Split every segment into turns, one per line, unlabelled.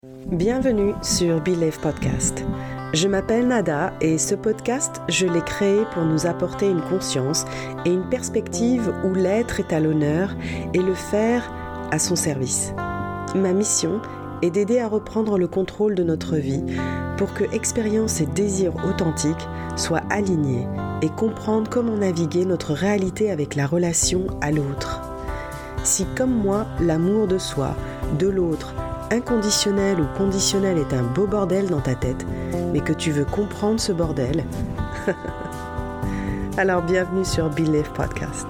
Bienvenue sur Believe Podcast. Je m'appelle Nada et ce podcast, je l'ai créé pour nous apporter une conscience et une perspective où l'être est à l'honneur et le faire à son service. Ma mission est d'aider à reprendre le contrôle de notre vie pour que expérience et désir authentiques soient alignés et comprendre comment naviguer notre réalité avec la relation à l'autre. Si comme moi, l'amour de soi, de l'autre, inconditionnel ou conditionnel est un beau bordel dans ta tête, mais que tu veux comprendre ce bordel, alors bienvenue sur Believe Podcast.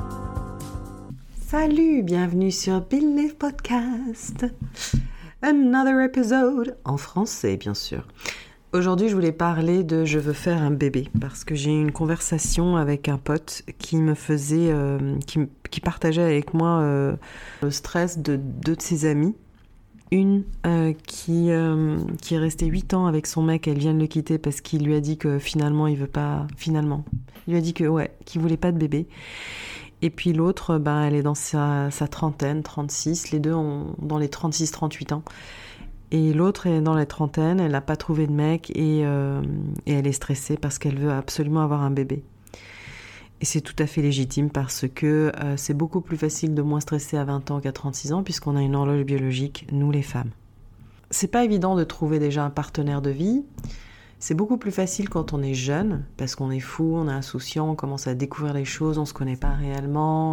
Salut, bienvenue sur Believe Podcast. Another episode, en français bien sûr. Aujourd'hui, je voulais parler de je veux faire un bébé, parce que j'ai eu une conversation avec un pote qui me faisait, qui partageait avec moi le stress de deux de ses amies. Une qui est restée 8 ans avec son mec, elle vient de le quitter parce qu'il lui a dit que finalement il lui a dit que qu'il voulait pas de bébé. Et puis l'autre, elle est dans sa trentaine, 36, les deux ont dans les 36-38 ans. Et l'autre est dans la trentaine, elle n'a pas trouvé de mec et elle est stressée parce qu'elle veut absolument avoir un bébé. Et c'est tout à fait légitime parce que c'est beaucoup plus facile de moins stresser à 20 ans qu'à 36 ans puisqu'on a une horloge biologique, nous les femmes. C'est pas évident de trouver déjà un partenaire de vie. C'est beaucoup plus facile quand on est jeune parce qu'on est fou, on est insouciant, on commence à découvrir les choses, on se connaît pas réellement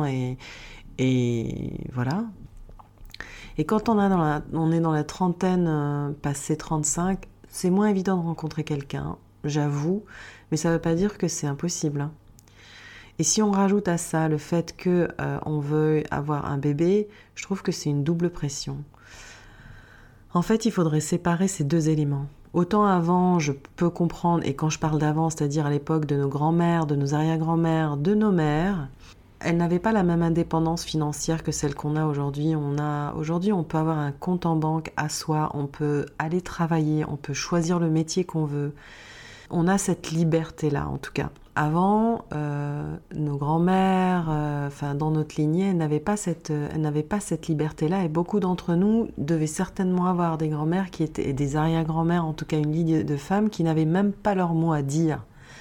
et voilà. Et quand on est dans la trentaine, passé 35, c'est moins évident de rencontrer quelqu'un, j'avoue, mais ça veut pas dire que c'est impossible, hein. Et si on rajoute à ça le fait que on veut avoir un bébé, je trouve que c'est une double pression. En fait, il faudrait séparer ces deux éléments. Autant avant, je peux comprendre, et quand je parle d'avant, c'est-à-dire à l'époque de nos grands-mères, de nos arrière-grands-mères, de nos mères, elles n'avaient pas la même indépendance financière que celle qu'on a aujourd'hui. Aujourd'hui, on peut avoir un compte en banque à soi, on peut aller travailler, on peut choisir le métier qu'on veut. On a cette liberté-là, en tout cas. Avant, nos grands-mères, dans notre lignée, elles n'avaient pas cette liberté-là, et beaucoup d'entre nous devaient certainement avoir des grands-mères qui étaient, et des arrière-grands-mères, en tout cas une ligne de femmes, qui n'avaient même pas leur mot à dire.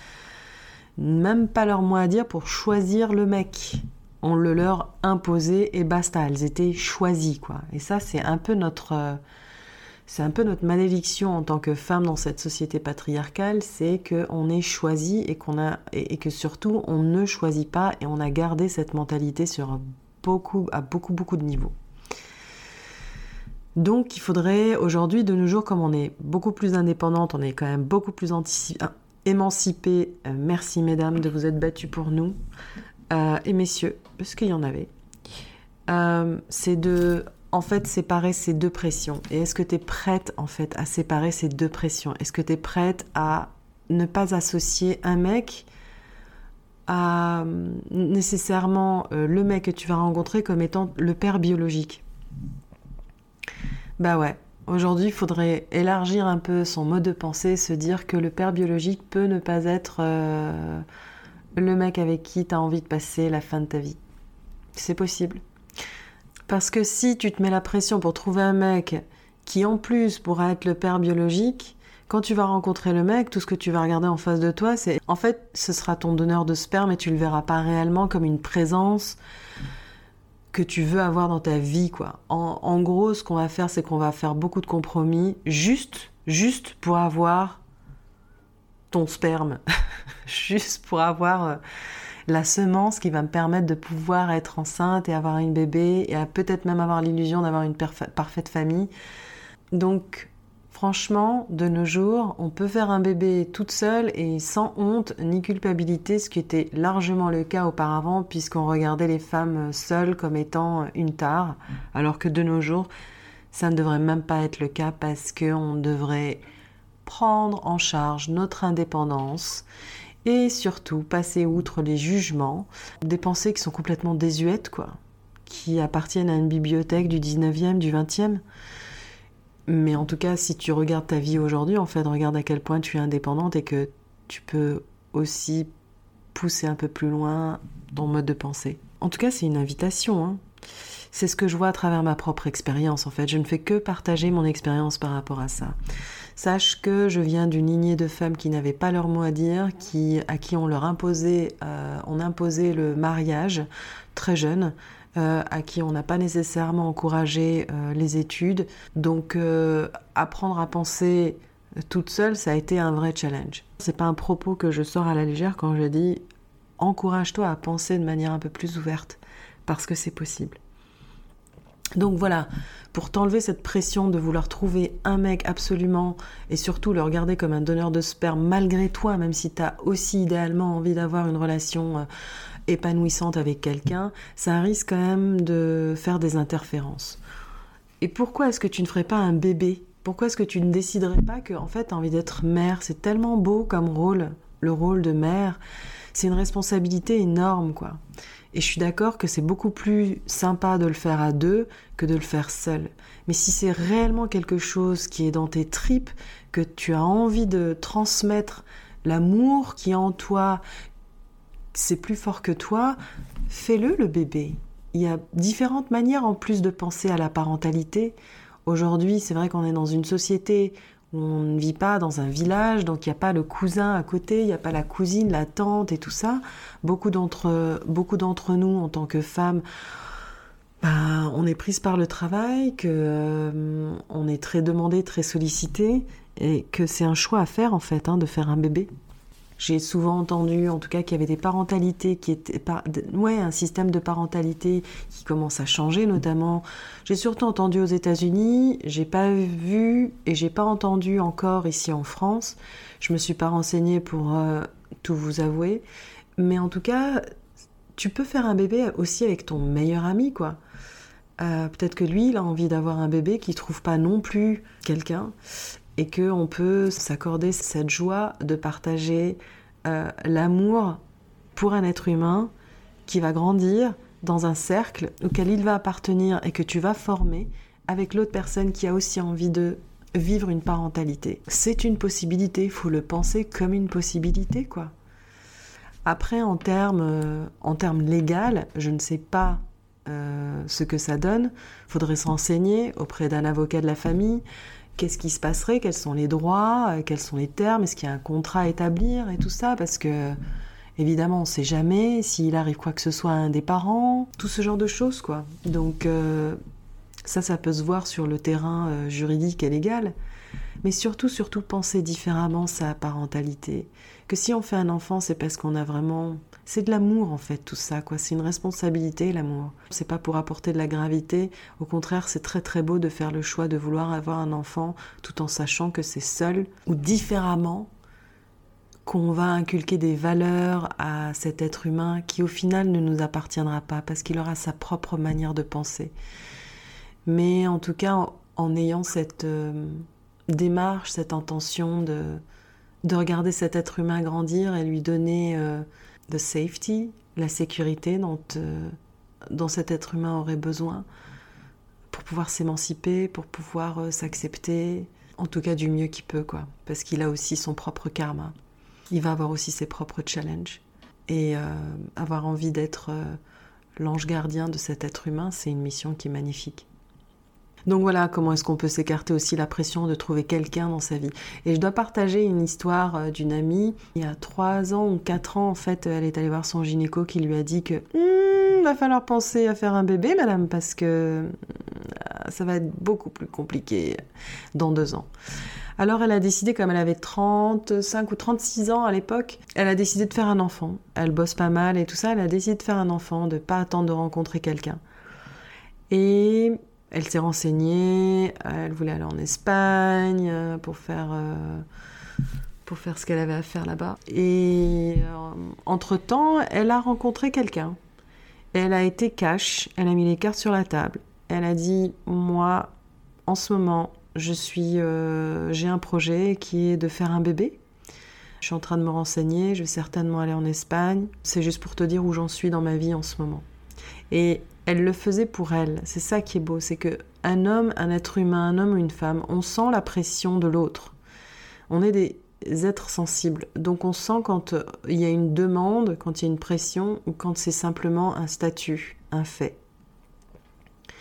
Même pas leur mot à dire pour choisir le mec. On le leur imposait et basta, elles étaient choisies, quoi. Et ça, c'est un peu notre malédiction en tant que femme dans cette société patriarcale, c'est qu'on est choisi et que surtout on ne choisit pas, et on a gardé cette mentalité à beaucoup de niveaux. Donc il faudrait aujourd'hui, de nos jours, comme on est beaucoup plus indépendante, on est quand même beaucoup plus émancipée, merci mesdames de vous être battues pour nous, et messieurs, parce qu'il y en avait, c'est de séparer ces deux pressions. Et est-ce que tu es prête, à séparer ces deux pressions ? Est-ce que tu es prête à ne pas associer un mec à nécessairement le mec que tu vas rencontrer comme étant le père biologique ? Aujourd'hui, il faudrait élargir un peu son mode de pensée, se dire que le père biologique peut ne pas être le mec avec qui tu as envie de passer la fin de ta vie. C'est possible. Parce que si tu te mets la pression pour trouver un mec qui en plus pourra être le père biologique, quand tu vas rencontrer le mec, tout ce que tu vas regarder en face de toi, c'est... En fait, ce sera ton donneur de sperme et tu le verras pas réellement comme une présence que tu veux avoir dans ta vie, quoi. En gros, ce qu'on va faire, c'est qu'on va faire beaucoup de compromis juste pour avoir ton sperme. Juste pour avoir... la semence qui va me permettre de pouvoir être enceinte et avoir une bébé et peut-être même avoir l'illusion d'avoir une parfaite famille. Donc, franchement, de nos jours, on peut faire un bébé toute seule et sans honte ni culpabilité, ce qui était largement le cas auparavant puisqu'on regardait les femmes seules comme étant une tare, alors que de nos jours, ça ne devrait même pas être le cas parce qu'on devrait prendre en charge notre indépendance et surtout passer outre les jugements, des pensées qui sont complètement désuètes, quoi, qui appartiennent à une bibliothèque du 19e, du 20e. Mais en tout cas, si tu regardes ta vie aujourd'hui, regarde à quel point tu es indépendante et que tu peux aussi pousser un peu plus loin ton mode de pensée. En tout cas, c'est une invitation, hein. C'est ce que je vois à travers ma propre expérience, en fait. Je ne fais que partager mon expérience par rapport à ça. Sache que je viens d'une lignée de femmes qui n'avaient pas leur mot à dire, à qui on imposait le mariage très jeune, à qui on n'a pas nécessairement encouragé les études. Donc, apprendre à penser toute seule, ça a été un vrai challenge. C'est pas un propos que je sors à la légère quand je dis « encourage-toi à penser de manière un peu plus ouverte » parce que c'est possible. Donc voilà, pour t'enlever cette pression de vouloir trouver un mec absolument et surtout le regarder comme un donneur de sperme malgré toi, même si tu as aussi idéalement envie d'avoir une relation épanouissante avec quelqu'un, ça risque quand même de faire des interférences. Et pourquoi est-ce que tu ne ferais pas un bébé ? Pourquoi est-ce que tu ne déciderais pas que en fait tu as envie d'être mère ? C'est tellement beau comme rôle, le rôle de mère. C'est une responsabilité énorme, quoi. Et je suis d'accord que c'est beaucoup plus sympa de le faire à deux que de le faire seul. Mais si c'est réellement quelque chose qui est dans tes tripes, que tu as envie de transmettre l'amour qui est en toi, c'est plus fort que toi, fais-le, le bébé. Il y a différentes manières en plus de penser à la parentalité. Aujourd'hui, c'est vrai qu'on est dans une société où on ne vit pas dans un village, donc il n'y a pas le cousin à côté, il n'y a pas la cousine, la tante et tout ça. Beaucoup d'entre nous, en tant que femmes, on est prise par le travail, on est très demandé, très sollicité, et que c'est un choix à faire en fait, de faire un bébé. J'ai souvent entendu, en tout cas, qu'il y avait des parentalités qui étaient un système de parentalité qui commence à changer, notamment. J'ai surtout entendu aux États-Unis. J'ai pas vu et j'ai pas entendu encore ici en France. Je me suis pas renseignée pour tout vous avouer, mais en tout cas, tu peux faire un bébé aussi avec ton meilleur ami, quoi. Peut-être que lui, il a envie d'avoir un bébé qui trouve pas non plus quelqu'un. Et qu'on peut s'accorder cette joie de partager l'amour pour un être humain qui va grandir dans un cercle auquel il va appartenir et que tu vas former avec l'autre personne qui a aussi envie de vivre une parentalité. C'est une possibilité, il faut le penser comme une possibilité, quoi. Après, en termes légal, je ne sais pas ce que ça donne. Il faudrait se renseigner auprès d'un avocat de la famille. Qu'est-ce qui se passerait ? Quels sont les droits ? Quels sont les termes ? Est-ce qu'il y a un contrat à établir et tout ça ? Parce que, évidemment, on ne sait jamais s'il arrive quoi que ce soit à un des parents. Tout ce genre de choses, quoi. Donc, ça peut se voir sur le terrain juridique et légal. Mais surtout, penser différemment sa parentalité. Que si on fait un enfant, c'est parce qu'on a vraiment... C'est de l'amour, en fait, tout ça, quoi. C'est une responsabilité, l'amour. C'est pas pour apporter de la gravité. Au contraire, c'est très, très beau de faire le choix de vouloir avoir un enfant tout en sachant que c'est seul ou différemment qu'on va inculquer des valeurs à cet être humain qui, au final, ne nous appartiendra pas parce qu'il aura sa propre manière de penser. Mais en tout cas, en ayant cette démarche, cette intention de regarder cet être humain grandir et lui donner... the safety, la sécurité dont cet être humain aurait besoin pour pouvoir s'émanciper, pour pouvoir s'accepter, en tout cas du mieux qu'il peut, quoi. Parce qu'il a aussi son propre karma. Il va avoir aussi ses propres challenges. Et avoir envie d'être l'ange gardien de cet être humain, c'est une mission qui est magnifique. Donc voilà, comment est-ce qu'on peut s'écarter aussi la pression de trouver quelqu'un dans sa vie. Et je dois partager une histoire d'une amie. Il y a 3 ans ou 4 ans, en fait, elle est allée voir son gynéco qui lui a dit que va falloir penser à faire un bébé, madame, parce que ça va être beaucoup plus compliqué dans 2 ans. Alors elle a décidé, comme elle avait 35 ou 36 ans à l'époque, elle a décidé de faire un enfant. Elle bosse pas mal et tout ça, elle a décidé de faire un enfant, de pas attendre de rencontrer quelqu'un. Et... elle s'est renseignée, elle voulait aller en Espagne pour faire ce qu'elle avait à faire là-bas. Et entre-temps, elle a rencontré quelqu'un. Elle a été cash, elle a mis les cartes sur la table. Elle a dit, moi, en ce moment, j'ai un projet qui est de faire un bébé. Je suis en train de me renseigner, je vais certainement aller en Espagne. C'est juste pour te dire où j'en suis dans ma vie en ce moment. Et elle le faisait pour elle. C'est ça qui est beau, c'est qu'un homme, un être humain, un homme ou une femme, on sent la pression de l'autre. On est des êtres sensibles. Donc on sent quand il y a une demande, quand il y a une pression, ou quand c'est simplement un statut, un fait.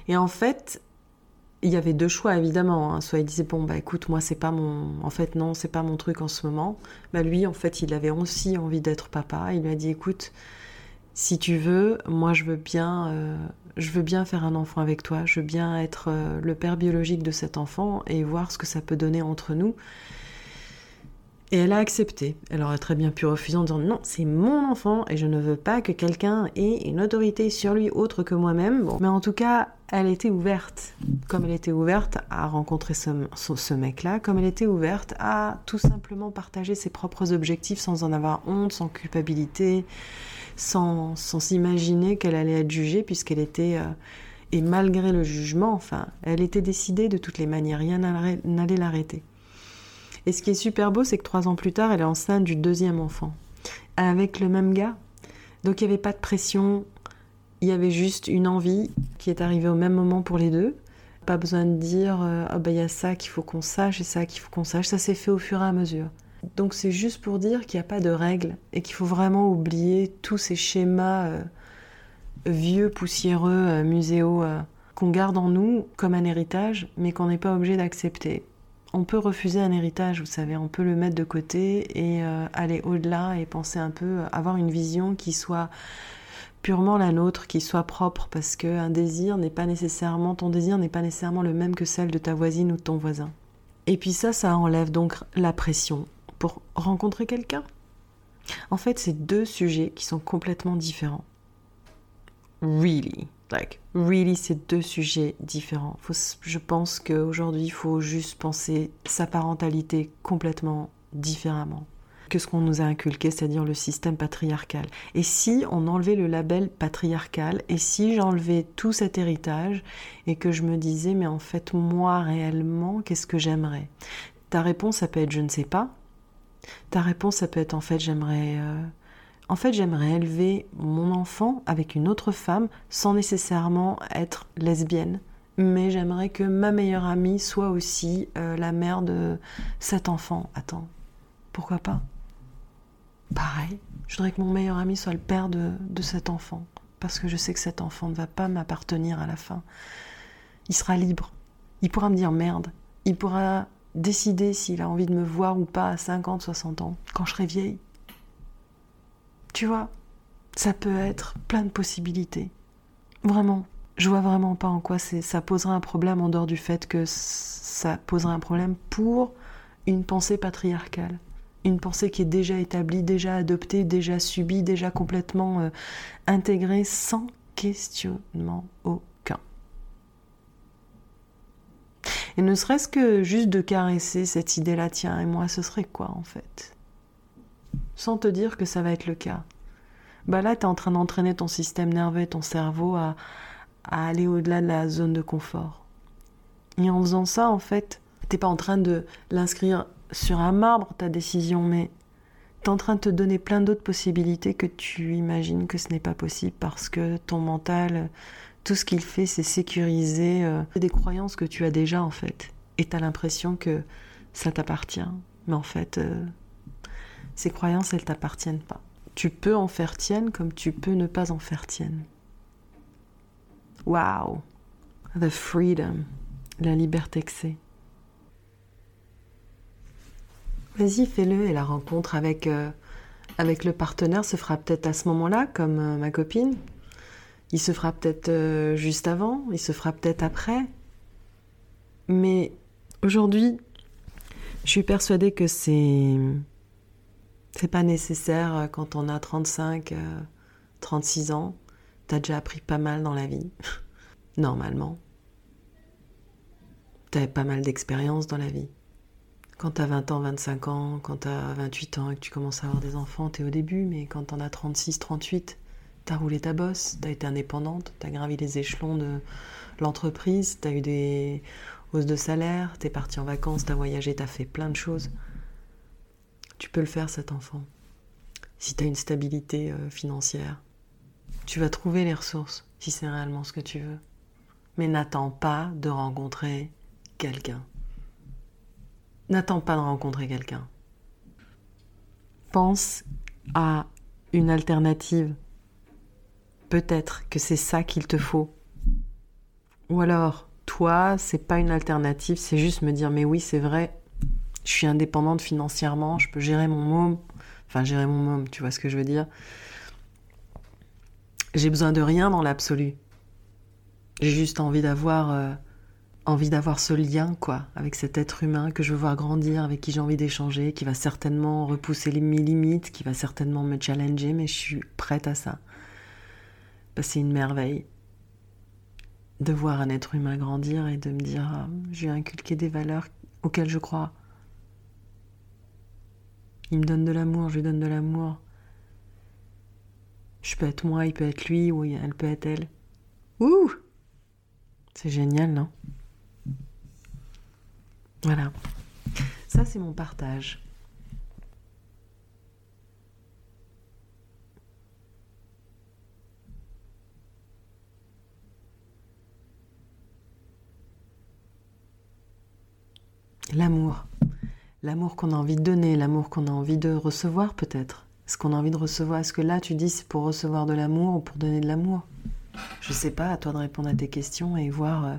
Et en fait, il y avait deux choix évidemment. Soit il disait bon bah écoute, moi c'est pas mon, en fait non, c'est pas mon truc en ce moment. Bah lui en fait il avait aussi envie d'être papa. Il lui a dit écoute, si tu veux, moi je veux bien faire un enfant avec toi. Je veux bien être le père biologique de cet enfant et voir ce que ça peut donner entre nous. Et elle a accepté. Elle aurait très bien pu refuser en disant non, c'est mon enfant et je ne veux pas que quelqu'un ait une autorité sur lui autre que moi-même. Bon. Mais en tout cas, elle était ouverte. Comme elle était ouverte à rencontrer ce mec-là, comme elle était ouverte à tout simplement partager ses propres objectifs sans en avoir honte, sans culpabilité, sans s'imaginer qu'elle allait être jugée puisqu'elle était... et malgré le jugement, enfin, elle était décidée de toutes les manières, rien n'allait l'arrêter. Et ce qui est super beau, c'est que 3 ans plus tard, elle est enceinte du 2e enfant. Avec le même gars. Donc il n'y avait pas de pression, il y avait juste une envie qui est arrivée au même moment pour les deux. Pas besoin de dire il y a ça qu'il faut qu'on sache et ça qu'il faut qu'on sache. Ça s'est fait au fur et à mesure. Donc c'est juste pour dire qu'il n'y a pas de règles et qu'il faut vraiment oublier tous ces schémas vieux, poussiéreux, muséaux qu'on garde en nous comme un héritage, mais qu'on n'est pas obligé d'accepter. On peut refuser un héritage, vous savez, on peut le mettre de côté et aller au-delà et penser un peu, avoir une vision qui soit purement la nôtre, qui soit propre, parce qu'un désir n'est pas nécessairement, ton désir n'est pas nécessairement le même que celle de ta voisine ou de ton voisin. Et puis ça enlève donc la pression pour rencontrer quelqu'un. En fait, c'est 2 sujets qui sont complètement différents. Really, c'est 2 sujets différents. Je pense qu'aujourd'hui, il faut juste penser sa parentalité complètement différemment que ce qu'on nous a inculqué, c'est-à-dire le système patriarcal. Et si on enlevait le label patriarcal, et si j'enlevais tout cet héritage, et que je me disais, mais en fait, moi, réellement, qu'est-ce que j'aimerais ? Ta réponse, ça peut être « je ne sais pas ». Ta réponse, ça peut être « en fait, j'aimerais élever mon enfant avec une autre femme sans nécessairement être lesbienne. Mais j'aimerais que ma meilleure amie soit aussi la mère de cet enfant. » Attends, pourquoi pas ? Pareil, je voudrais que mon meilleur ami soit le père de cet enfant. Parce que je sais que cet enfant ne va pas m'appartenir à la fin. Il sera libre. Il pourra me dire merde. Il pourra décider s'il a envie de me voir ou pas à 50, 60 ans, quand je serai vieille. Tu vois, ça peut être plein de possibilités. Vraiment, je vois vraiment pas en quoi ça poserait un problème en dehors du fait que ça poserait un problème pour une pensée patriarcale. Une pensée qui est déjà établie, déjà adoptée, déjà subie, déjà complètement intégrée sans questionnement aucun. Et ne serait-ce que juste de caresser cette idée-là, tiens, et moi, ce serait quoi en fait ? Sans te dire que ça va être le cas. Bah là, tu es en train d'entraîner ton système nerveux et ton cerveau à aller au-delà de la zone de confort. Et en faisant ça, en fait, t'es pas en train de l'inscrire sur un marbre, ta décision, mais t'es en train de te donner plein d'autres possibilités que tu imagines que ce n'est pas possible parce que ton mental, tout ce qu'il fait, c'est sécuriser des croyances que tu as déjà, en fait. Et t'as l'impression que ça t'appartient. Mais en fait, ces croyances, elles t'appartiennent pas. Tu peux en faire tienne comme tu peux ne pas en faire tienne. Wow! The freedom, la liberté que c'est. Vas-y, fais-le, et la rencontre avec le partenaire se fera peut-être à ce moment-là, comme ma copine. Il se fera peut-être juste avant, il se fera peut-être après. Mais aujourd'hui, je suis persuadée que c'est pas nécessaire quand on a 35, 36 ans. T'as déjà appris pas mal dans la vie, normalement. T'as pas mal d'expérience dans la vie. Quand t'as 20 ans, 25 ans, quand t'as 28 ans et que tu commences à avoir des enfants, t'es au début, mais quand t'en as 36, 38, t'as roulé ta bosse, t'as été indépendante, t'as gravi les échelons de l'entreprise, t'as eu des hausses de salaire, t'es parti en vacances, t'as voyagé, t'as fait plein de choses. Tu peux le faire, cet enfant. Si t'as une stabilité financière, tu vas trouver les ressources, si c'est réellement ce que tu veux. Mais n'attends pas de rencontrer quelqu'un. N'attends pas de rencontrer quelqu'un. Pense à une alternative. Peut-être que c'est ça qu'il te faut. Ou alors, toi, c'est pas une alternative, c'est juste me dire, mais oui, c'est vrai, je suis indépendante financièrement, je peux gérer mon môme. Enfin, gérer mon môme, tu vois ce que je veux dire? J'ai besoin de rien dans l'absolu. J'ai juste envie d'avoir ce lien, quoi, avec cet être humain que je veux voir grandir, avec qui j'ai envie d'échanger, qui va certainement repousser mes limites, qui va certainement me challenger, mais je suis prête à ça. Parce que c'est une merveille de voir un être humain grandir et de me dire, je lui ai inculqué des valeurs auxquelles je crois. Il me donne de l'amour, je lui donne de l'amour. Je peux être moi, il peut être lui, ou elle peut être elle. Ouh! C'est génial, non? Voilà. Ça, c'est mon partage. L'amour. L'amour qu'on a envie de donner, l'amour qu'on a envie de recevoir peut-être. Est-ce qu'on a envie de recevoir? Est-ce que là, tu dis c'est pour recevoir de l'amour ou pour donner de l'amour? Je sais pas, à toi de répondre à tes questions et voir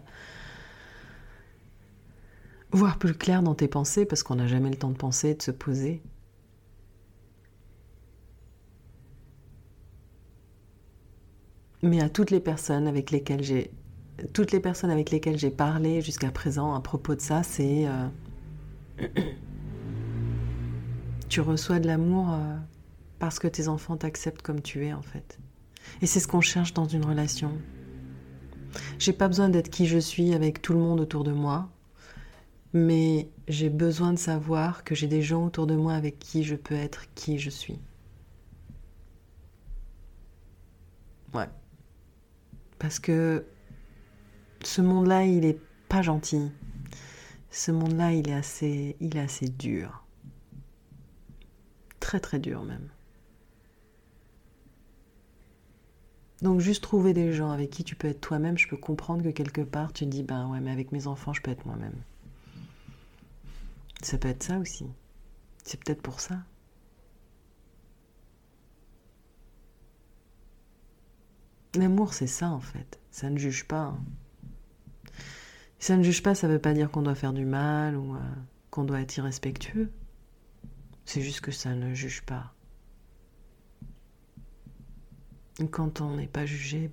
plus clair dans tes pensées, parce qu'on n'a jamais le temps de penser, de se poser. Mais à toutes les personnes avec lesquelles j'ai parlé jusqu'à présent à propos de ça, c'est tu reçois de l'amour parce que tes enfants t'acceptent comme tu es en fait. Et c'est ce qu'on cherche dans une relation. J'ai pas besoin d'être qui je suis avec tout le monde autour de moi, mais j'ai besoin de savoir que j'ai des gens autour de moi avec qui je peux être qui je suis. Ouais. Parce que ce monde-là, il est pas gentil. Ce monde-là, il est assez dur. Très très dur même. Donc juste trouver des gens avec qui tu peux être toi-même, je peux comprendre que quelque part tu te dis, ben ouais, mais avec mes enfants, je peux être moi-même. Ça peut être ça aussi. C'est peut-être pour ça. L'amour, c'est ça en fait. Ça ne juge pas. Ça ne juge pas, ça veut pas dire qu'on doit faire du mal ou qu'on doit être irrespectueux. C'est juste que ça ne juge pas. Et quand on n'est pas jugé,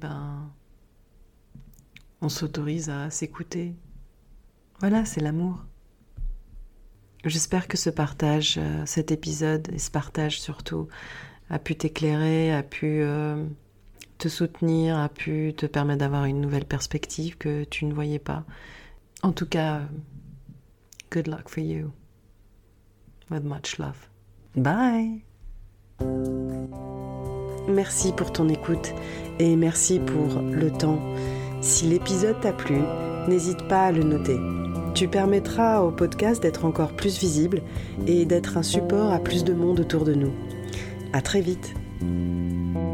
on s'autorise à s'écouter. Voilà, c'est l'amour. J'espère que ce partage, cet épisode, et ce partage surtout, a pu t'éclairer, a pu te soutenir, a pu te permettre d'avoir une nouvelle perspective que tu ne voyais pas. En tout cas, good luck for you. With much love. Bye! Merci pour ton écoute et merci pour le temps. Si l'épisode t'a plu, n'hésite pas à le noter. Tu permettras au podcast d'être encore plus visible et d'être un support à plus de monde autour de nous. À très vite!